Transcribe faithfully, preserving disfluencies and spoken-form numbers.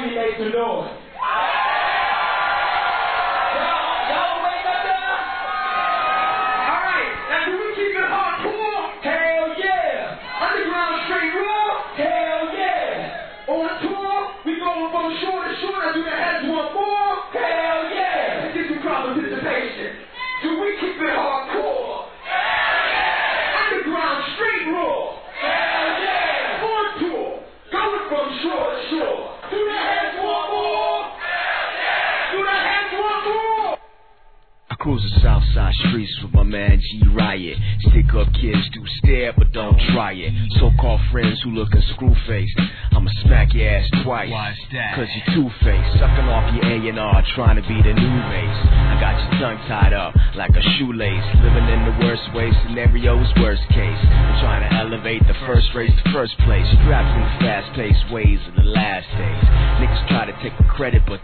Happy make some noise. Y'all, y'all wake up there? All right, now do we keep it hardcore? Hell yeah. Underground straight raw? Hell yeah. On tour, we going from shore to shore. Now do the heads want more? Hell yeah. Let's get some crowd participation. Do we keep it hardcore? Hell yeah. Underground straight raw? Hell yeah. On tour, going from shore to shore. Do the heads want more? Hell yeah. Do the heads want more? I cruise the south side streets with my man G Riot. Stick up kids do stare but don't try it. So-called friends who lookin' screw-faced, I'ma smack your ass twice. Why is that? Cause you two-faced, sucking off your A and R, trying to be the new race. I got your tongue tied up like a shoelace, living in the worst way, scenario's worst case. I'm trying to elevate the first race to first place, strapped in the fast-paced ways of the last days. Niggas try to take the credit but